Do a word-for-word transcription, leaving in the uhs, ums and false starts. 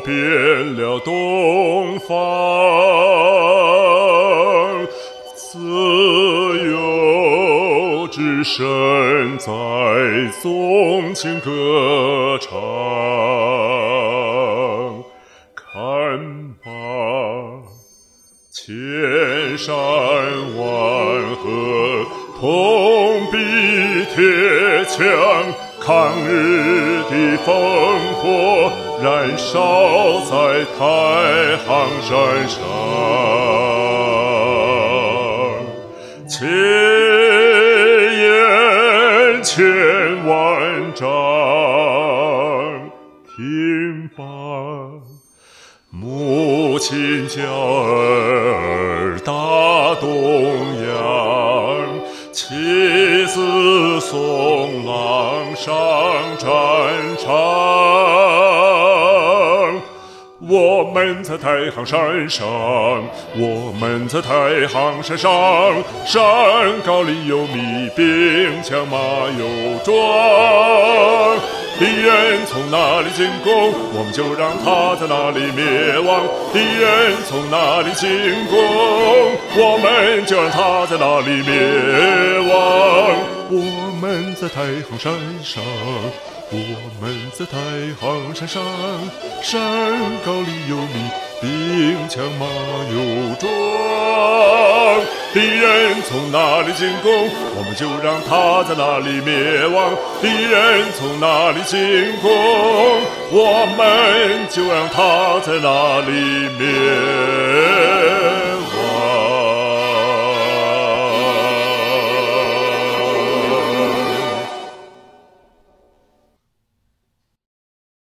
遍了东方，自由之声在纵情歌唱。看吧，千山万河同比铁墙，抗日的烽火燃烧在太行山上，千言千万丈，听吧，母亲教儿打东洋，妻子送郎上战场。我们在太行山上，我们在太行山上，山高里有密，兵强马有壮。敌人从哪里进攻，我们就让他在哪里灭亡；敌人从哪里进攻，我们就让他在哪里灭亡。我们在太行山上，我们在太行山上，山高里有密，兵强马有壮。敌人从哪里进攻，我们就让他在哪里灭亡；敌人从哪里进攻，我们就让他在哪里灭